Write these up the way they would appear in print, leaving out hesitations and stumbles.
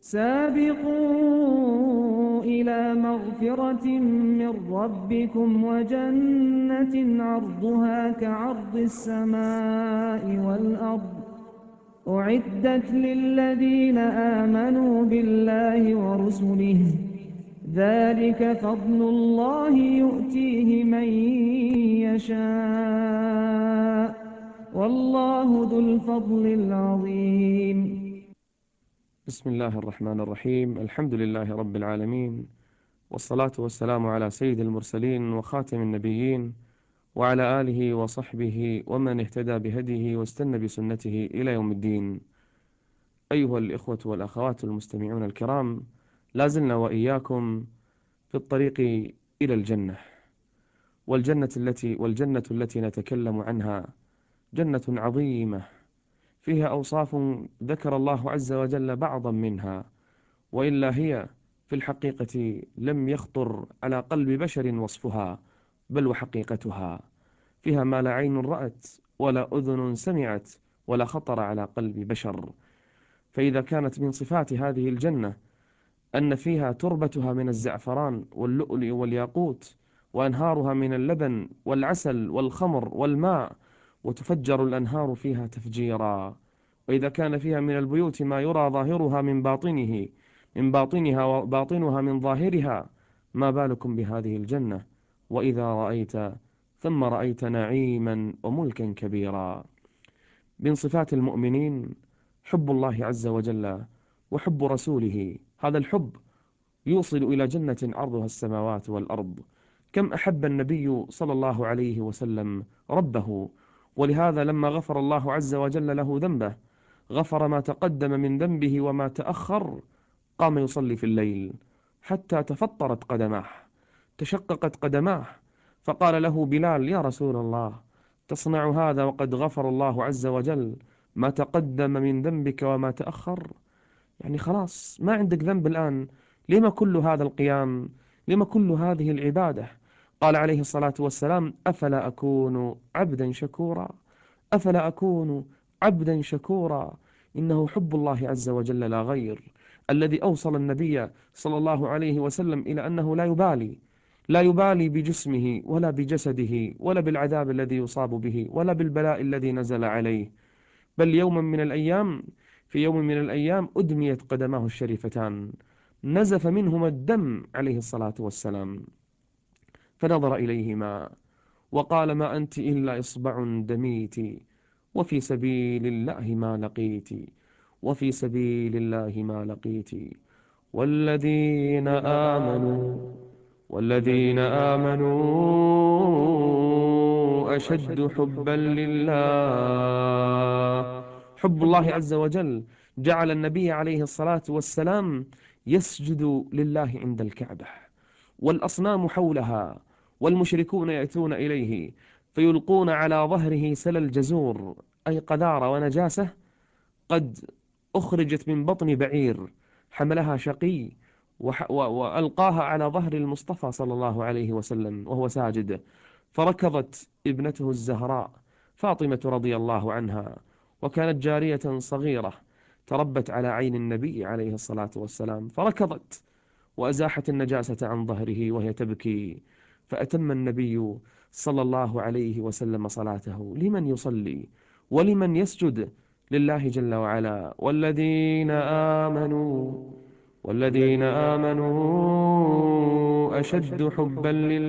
سابقوا إلى مغفرة من ربكم وجنة عرضها كعرض السماء والأرض أعدت للذين آمنوا بالله ورسله ذلك فضل الله يؤتيه من يشاء والله ذو الفضل العظيم. بسم الله الرحمن الرحيم. الحمد لله رب العالمين، والصلاة والسلام على سيد المرسلين وخاتم النبيين، وعلى آله وصحبه ومن اهتدى بهديه واستنى بسنته إلى يوم الدين. أيها الإخوة والأخوات المستمعون الكرام، لازلنا وإياكم في الطريق إلى الجنة، والجنة التي نتكلم عنها جنة عظيمة فيها أوصاف ذكر الله عز وجل بعضا منها، وإلا هي في الحقيقة لم يخطر على قلب بشر وصفها، بل وحقيقتها فيها ما لا عين رأت ولا أذن سمعت ولا خطر على قلب بشر. فإذا كانت من صفات هذه الجنة أن فيها تربتها من الزعفران واللؤلؤ والياقوت، وأنهارها من اللبن والعسل والخمر والماء، وتفجر الأنهار فيها تفجيرا. وإذا كان فيها من البيوت ما يرى ظاهرها من باطنها وباطنها من ظاهرها، ما بالكم بهذه الجنة؟ وإذا رأيت ثم رأيت نعيما وملكا كبيرا. من صفات المؤمنين حب الله عز وجل وحب رسوله. هذا الحب يوصل إلى جنة عرضها السماوات والأرض. كم أحب النبي صلى الله عليه وسلم ربه، ولهذا لما غفر الله عز وجل له ذنبه، غفر ما تقدم من ذنبه وما تأخر، قام يصلي في الليل حتى تفطرت قدماه، تشققت قدماه، فقال له بلال: يا رسول الله، تصنع هذا وقد غفر الله عز وجل ما تقدم من ذنبك وما تأخر؟ يعني خلاص ما عندك ذنب الآن، لما كل هذا القيام؟ لما كل هذه العبادة؟ قال عليه الصلاة والسلام: أفلا أكون عبدا شكورا؟ أفلا أكون عبدا شكورا؟ إنه حب الله عز وجل لا غير، الذي أوصل النبي صلى الله عليه وسلم إلى أنه لا يبالي بجسمه ولا بجسده ولا بالعذاب الذي يصاب به ولا بالبلاء الذي نزل عليه، بل في يوم من الأيام أدميت قدماه الشريفتان، نزف منهما الدم عليه الصلاة والسلام، فنظر إليهما وقال: ما أنت إلا إصبع دميت، وفي سبيل الله ما لقيت، وفي سبيل الله ما لقيت. والذين آمنوا والذين آمنوا أشد حبا لله. حب الله عز وجل جعل النبي عليه الصلاة والسلام يسجد لله عند الكعبة، والأصنام حولها، والمشركون يأتون إليه فيلقون على ظهره سل الجزور، أي قذارة ونجاسة قد أخرجت من بطن بعير حملها شقي، وألقاها على ظهر المصطفى صلى الله عليه وسلم وهو ساجد، فركضت ابنته الزهراء فاطمة رضي الله عنها، وكانت جارية صغيرة تربت على عين النبي عليه الصلاة والسلام، فركضت وأزاحت النجاسة عن ظهره وهي تبكي، فأتم النبي صلى الله عليه وسلم صلاته لمن يصلي ولمن يسجد لله جل وعلا. والذين آمنوا أشد حبا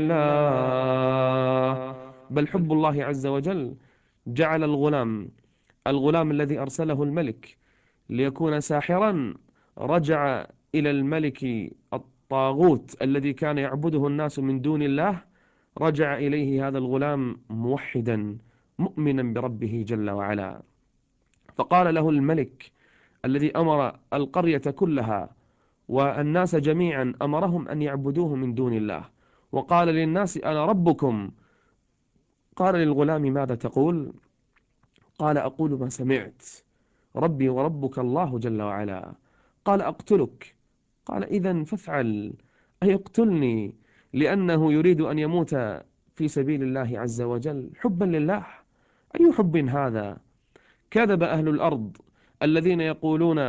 لله. بل حب الله عز وجل جعل الغلام الذي أرسله الملك ليكون ساحرا، رجع إلى الملك الطاغوت الذي كان يعبده الناس من دون الله، رجع إليه هذا الغلام موحدا مؤمنا بربه جل وعلا. فقال له الملك الذي أمر القرية كلها والناس جميعا، أمرهم أن يعبدوه من دون الله، وقال للناس: أنا ربكم. قال للغلام: ماذا تقول؟ قال: أقول ما سمعت، ربي وربك الله جل وعلا. قال: أقتلك. قال: إذن فافعل. أي اقتلني، لأنه يريد أن يموت في سبيل الله عز وجل حبا لله. أي حب هذا؟ كذب أهل الأرض الذين يقولون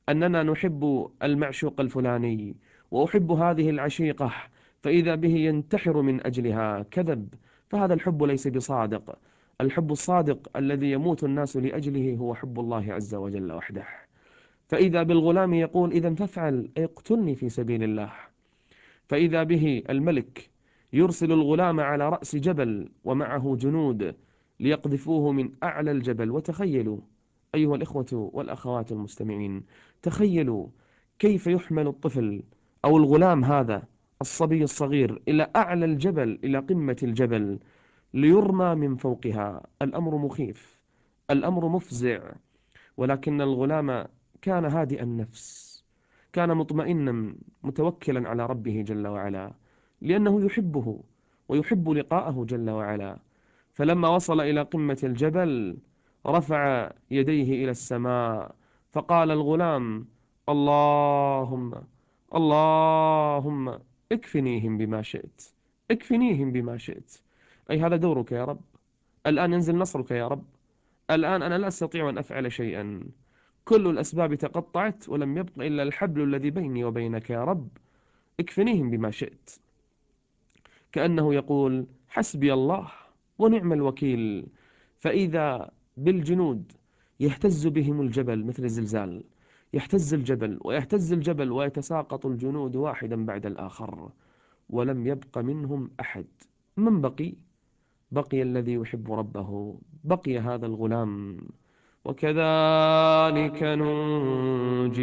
أننا نحب المعشوق الفلاني وأحب هذه العشيقة، فإذا به ينتحر من أجلها، كذب، فهذا الحب ليس بصادق. الحب الصادق الذي يموت الناس لأجله هو حب الله عز وجل وحده. فإذا بالغلام يقول إذا فافعل، أي اقتلني في سبيل الله. فإذا به الملك يرسل الغلام على رأس جبل ومعه جنود ليقذفوه من أعلى الجبل. وتخيلوا أيها الإخوة والأخوات المستمعين، تخيلوا كيف يحمل الطفل أو الغلام هذا الصبي الصغير إلى أعلى الجبل، إلى قمة الجبل، ليرمى من فوقها. الأمر مخيف، الأمر مفزع. ولكن الغلام كان هادئ النفس، كان مطمئنا متوكلا على ربه جل وعلا، لأنه يحبه ويحب لقاءه جل وعلا. فلما وصل إلى قمة الجبل رفع يديه إلى السماء، فقال الغلام: اللهم اللهم اكفنيهم بما شئت، اكفنيهم بما شئت. أي هذا دورك يا رب، الآن ينزل نصرك يا رب، الآن أنا لا أستطيع أن أفعل شيئا، كل الأسباب تقطعت ولم يبق إلا الحبل الذي بيني وبينك يا رب، اكفنيهم بما شئت. كأنه يقول: حسبي الله ونعم الوكيل. فإذا بالجنود يهتز بهم الجبل مثل الزلزال، يهتز الجبل ويهتز الجبل ويتساقط الجنود واحدا بعد الآخر، ولم يبق منهم أحد. من بقي؟ بقي الذي يحب ربه، بقي هذا الغلام. وكذلك ننجي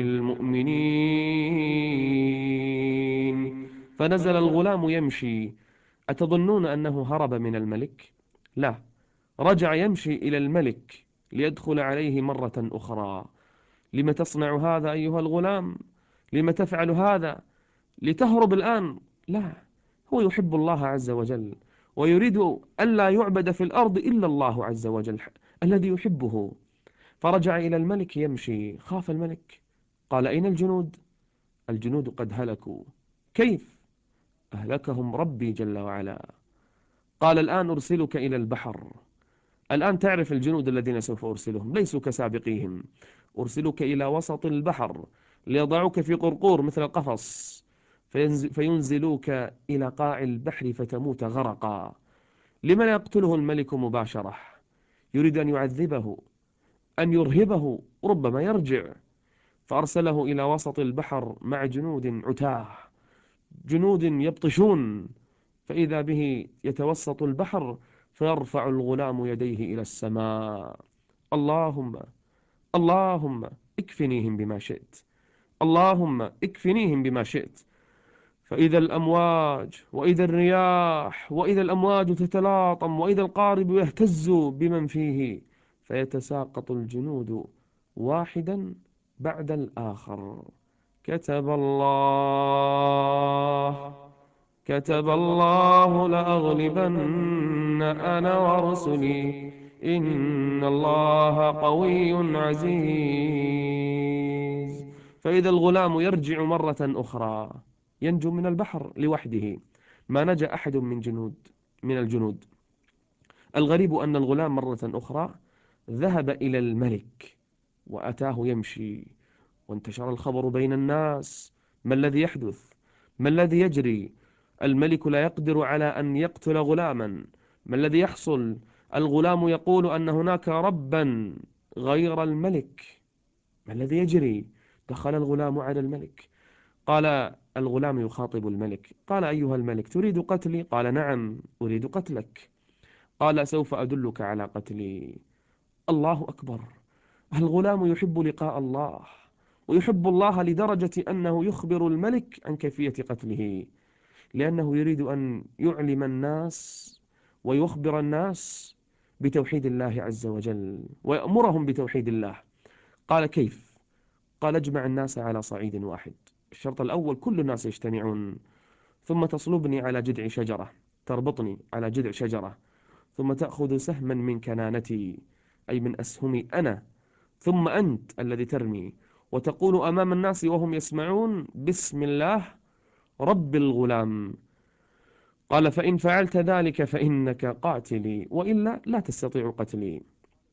المؤمنين. فنزل الغلام يمشي. أتظنون أنه هرب من الملك؟ لا، رجع يمشي إلى الملك ليدخل عليه مرة أخرى. لم تصنع هذا أيها الغلام؟ لم تفعل هذا؟ لتهرب الآن؟ لا، هو يحب الله عز وجل ويريد ألا يعبد في الأرض إلا الله عز وجل الذي يحبه. فرجع إلى الملك يمشي. خاف الملك، قال: أين الجنود؟ الجنود قد هلكوا. كيف؟ أهلكهم ربي جل وعلا. قال: الآن أرسلك إلى البحر. الآن تعرف الجنود الذين سوف أرسلهم ليسوا كسابقيهم. أرسلك إلى وسط البحر ليضعوك في قرقور مثل قفص، فينزلوك إلى قاع البحر فتموت غرقا. لمن يقتله الملك مباشرة؟ يريد أن يعذبه، أن يرهبه، ربما يرجع. فأرسله إلى وسط البحر مع جنود عتاه، جنود يبطشون. فإذا به يتوسط البحر فيرفع الغلام يديه إلى السماء: اللهم اللهم اكفنيهم بما شئت، اللهم اكفنيهم بما شئت. فإذا الأمواج وإذا الرياح وإذا الأمواج تتلاطم وإذا القارب يهتز بمن فيه، فيتساقط الجنود واحدا بعد الآخر. كتب الله كتب الله لأغلبن أنا ورسلي إن الله قوي عزيز. فإذا الغلام يرجع مرة أخرى، ينجو من البحر لوحده، ما نجا أحد من الجنود. الغريب أن الغلام مرة أخرى ذهب إلى الملك وأتاه يمشي، وانتشر الخبر بين الناس: ما الذي يحدث؟ ما الذي يجري؟ الملك لا يقدر على أن يقتل غلاما، ما الذي يحصل؟ الغلام يقول أن هناك ربا غير الملك، ما الذي يجري؟ دخل الغلام على الملك. قال الغلام يخاطب الملك: قال: أيها الملك، تريد قتلي؟ قال: نعم، أريد قتلك. قال: سوف أدلك على قتلي. الله أكبر، الغلام يحب لقاء الله ويحب الله لدرجة أنه يخبر الملك عن كيفية قتله، لأنه يريد أن يعلم الناس ويخبر الناس بتوحيد الله عز وجل ويأمرهم بتوحيد الله. قال: كيف؟ قال: اجمع الناس على صعيد واحد. الشرط الأول: كل الناس يجتمعون، ثم تصلبني على جذع شجرة، تربطني على جذع شجرة، ثم تأخذ سهما من كنانتي، أي من أسهمي أنا، ثم أنت الذي ترمي، وتقول أمام الناس وهم يسمعون: بسم الله رب الغلام. قال: فإن فعلت ذلك فإنك قاتلي، وإلا لا تستطيع قتلي.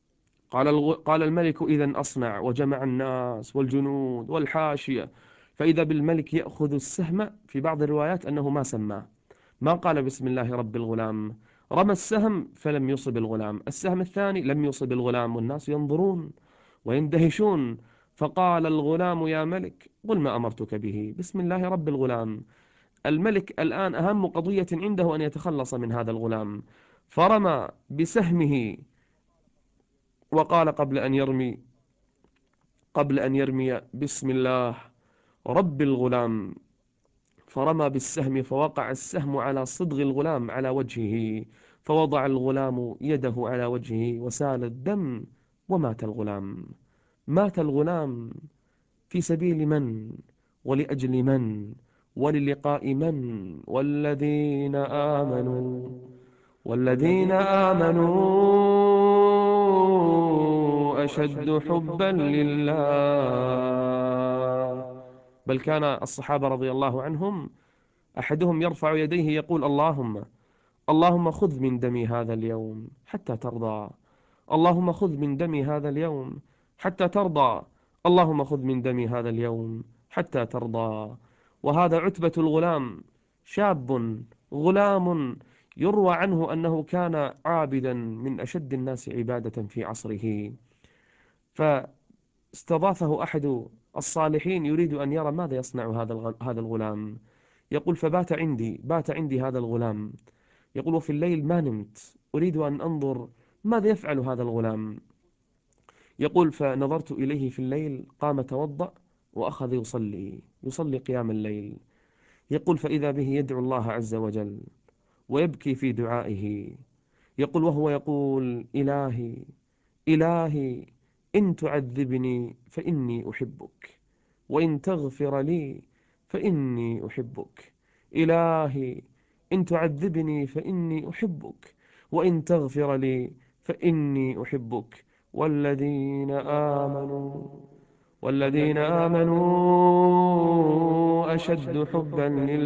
قال الملك إذن أصنع، وجمع الناس والجنود والحاشية، فإذا بالملك يأخذ السهم. في بعض الروايات أنه ما سماه، ما قال بسم الله رب الغلام، رمى السهم فلم يصب الغلام، السهم الثاني لم يصب الغلام، والناس ينظرون ويندهشون. فقال الغلام يا ملك قل ما أمرتك به، بسم الله رب الغلام. الملك الآن أهم قضية عنده أن يتخلص من هذا الغلام، فرمى بسهمه وقال قبل أن يرمي بسم الله رب الغلام، فرمى بالسهم فوقع السهم على صدغ الغلام على وجهه، فوضع الغلام يده على وجهه وسال الدم ومات الغلام. مات الغلام في سبيل من؟ ولأجل من؟ وللقاء من؟ والذين آمنوا أشد حبا لله. بل كان الصحابة رضي الله عنهم أحدهم يرفع يديه يقول اللهم خذ من دمي هذا اليوم حتى ترضى، اللهم خذ من دمي هذا اليوم حتى ترضى، اللهم خذ من دمي هذا اليوم حتى ترضى. وهذا عتبة الغلام، شاب غلام يروى عنه أنه كان عابدا من أشد الناس عبادة في عصره، فاستضافه أحد الصالحين يريد أن يرى ماذا يصنع هذا الغلام. يقول بات عندي هذا الغلام، يقول وفي الليل ما نمت أريد أن أنظر ماذا يفعل هذا الغلام. يقول فنظرت إليه في الليل قام توضأ وأخذ يصلي قيام الليل. يقول فإذا به يدعو الله عز وجل ويبكي في دعائه، يقول وهو يقول إلهي إن تعذبني فإني أحبك، وإن تغفر لي فإني أحبك. إلهي إن تعذبني فإني أحبك، وإن تغفر لي فإني أحبك. والذين آمنوا والذين آمنوا أشد حبا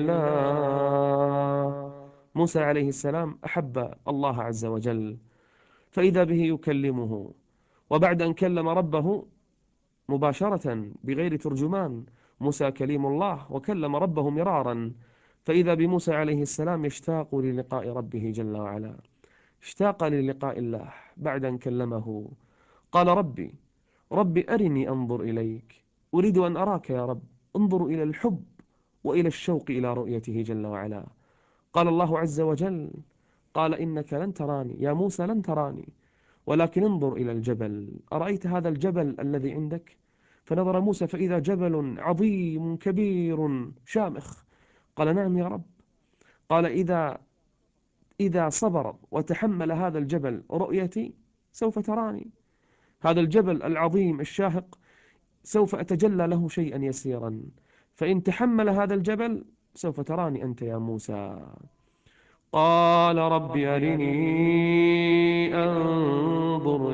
لله. موسى عليه السلام أحب الله عز وجل، فإذا به يكلمه، وبعد أن كلم ربه مباشرة بغير ترجمان، موسى كليم الله وكلم ربه مرارا، فإذا بموسى عليه السلام يشتاق للقاء ربه جل وعلا، اشتاق للقاء الله بعد أن كلمه. قال ربي أرني أنظر إليك، أريد أن أراك يا رب. انظر إلى الحب وإلى الشوق إلى رؤيته جل وعلا. قال الله عز وجل قال إنك لن تراني يا موسى، لن تراني، ولكن انظر إلى الجبل، أرأيت هذا الجبل الذي عندك؟ فنظر موسى فإذا جبل عظيم كبير شامخ. قال نعم يا رب. قال إذا صبر وتحمل هذا الجبل رؤيتي سوف تراني. هذا الجبل العظيم الشاهق سوف أتجلى له شيئا يسيرا، فإن تحمل هذا الجبل سوف تراني أنت يا موسى. قال رب أرني أنظر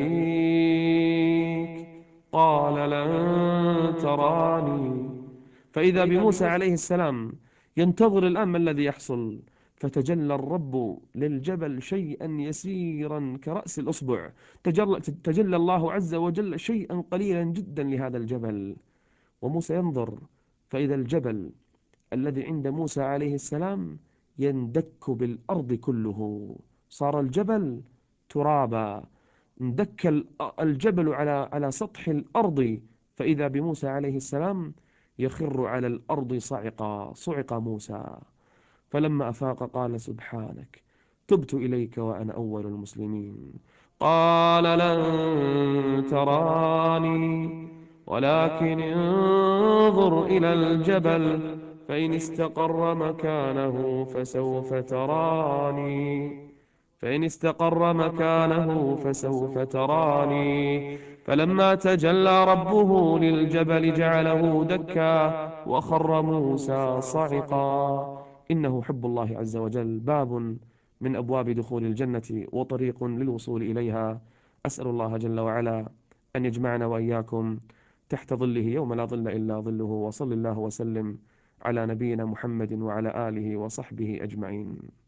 إليك، قال لن تراني. فإذا بموسى عليه السلام ينتظر الآن ما الذي يحصل، فتجلى الرب للجبل شيئا يسيرا كرأس الأصبع، تجلى الله عز وجل شيئا قليلا جدا لهذا الجبل، وموسى ينظر فإذا الجبل الذي عند موسى عليه السلام يندك بالأرض كله، صار الجبل ترابا، اندك الجبل على سطح الأرض، فإذا بموسى عليه السلام يخر على الأرض صعقا، صعق موسى. فلما أفاق قال سبحانك تبت إليك وأنا أول المسلمين. قال لن تراني ولكن انظر إلى الجبل فإن استقر مكانه فسوف تراني فلما تجلى ربه للجبل جعله دكا وخر موسى صعقا. إنه حب الله عز وجل باب من أبواب دخول الجنة وطريق للوصول إليها. أسأل الله جل وعلا أن يجمعنا وإياكم تحت ظله يوم لا ظل إلا ظله، وصل الله وسلم على نبينا محمد وعلى آله وصحبه أجمعين.